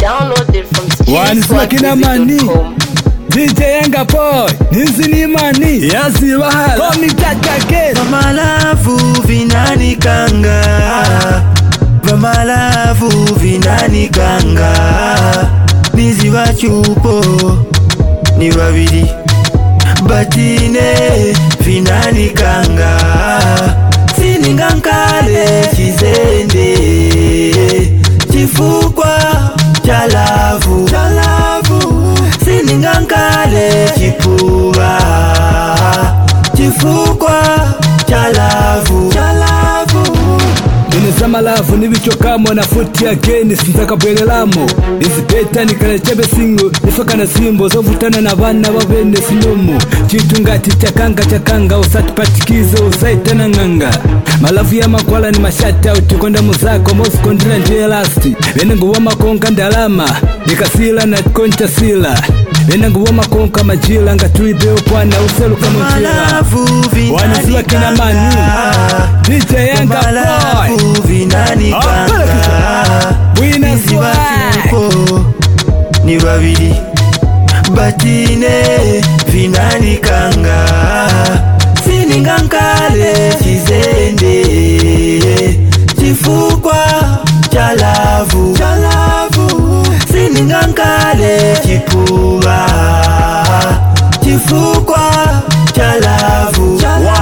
Download it from StreetSquadMusic.com. DJ Yanga Boy, Nizini Mani, Yazi Wahala, Komi Tatake. Vamalavu vinani kanga, Vamalavu vinani kanga, Nizi wachupo, ni wawili, Batine vinani kanga, Siningankale chizende, Chifukwa chalavu, Siningankale chipuba, Chifukwa chalavu. Inizama lavu nibichokamo na futi again sinzaka bwelelamo. Izibeta nikalechebe singo nifaka na simbo zovutana na bana babene sinomo. Chitungati chakanga usati patikizo usaitana nganga. Malavu ya makwala ni mashata utikonda muzako mosu kondila njie lasti. Wene nguwa makonka ndalama nikasila na koncha sila. Wene nguwa makonka majila nga tuibeo kwana uselu kama njila. Wanisiwa kina Mani DJ Yanga Boy Vinani kanga, Nizi wachupo, ni wawili, Batine vinani kanga, Siningankale chizende, Chifukwa chalavu, Siningankale chipuba, Chifukwa chalavu.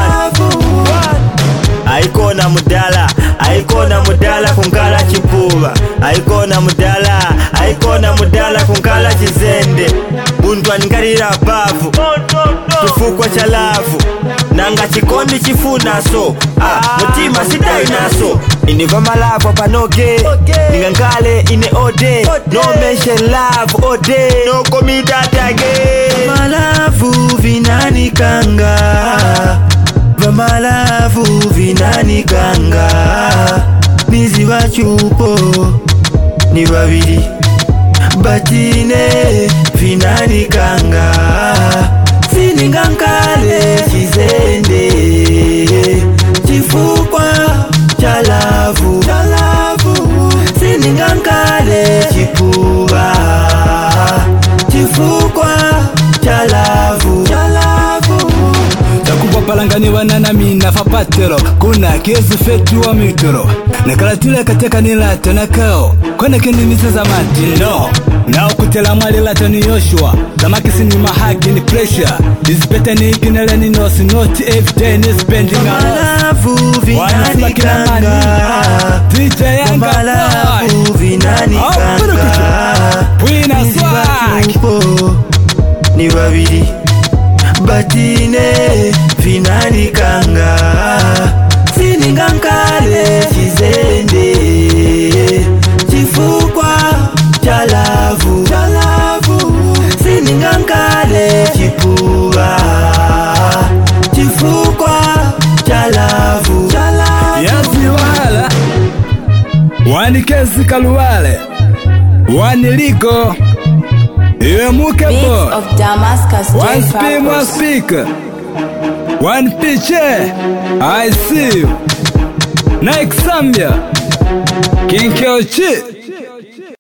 Aikona mudala kunkala chipuba, Aikona mudala kunkala chizende, Buntu aningalira bavu, Chifukwa chalavu, Nanga chikondi chifuna so, Mutima sidai naso, Iniva malavu apanoge, Ningankale ine ode, No mention love ode, No komidatage. Malavu vinani kanga, Vamalavu vinani kanga, Nizi wachupo, ni wawili, Batine vinani kanga, Siningankale chizende, Chifukwa chalavu, Siningankale chipuba, Chifukwa chalavu. Palangani wanana mina fapatero kuna kezi fetu wa mitoro nakalatile kateka nilata nakao kwana kendi miseza mati no nao kutela mwali lata ni Yoshua zamakisi ni mahaki ni pressure izipeta ni ikinele ni nosi not everyday ni spending Vamalavu vinani kanga, DJ Yanga Vamalavu vinani kanga, Nizi wachupo, ni wawili, Batine vinani kanga, Siningankale chizende, Chifukwa chalavu, Siningankale chipuba, Chifukwa chalavu. Yazi Wahala Wani kezi kaluwale Wani liko Iwe muke Beats boy of Damascus One J. spin, one Purpose. speaker, one picture. I see you. Nike Zambia, King Kyochi.